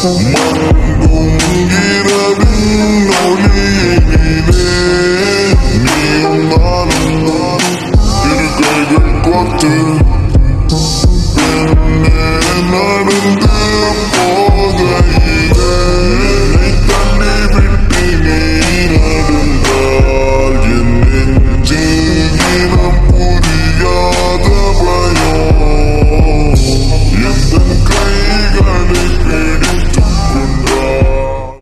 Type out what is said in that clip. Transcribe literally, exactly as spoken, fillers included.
மங்கும் இரவின் ஒளியினிலே நீயும் நானும் இரு கைகள் கோர்த்து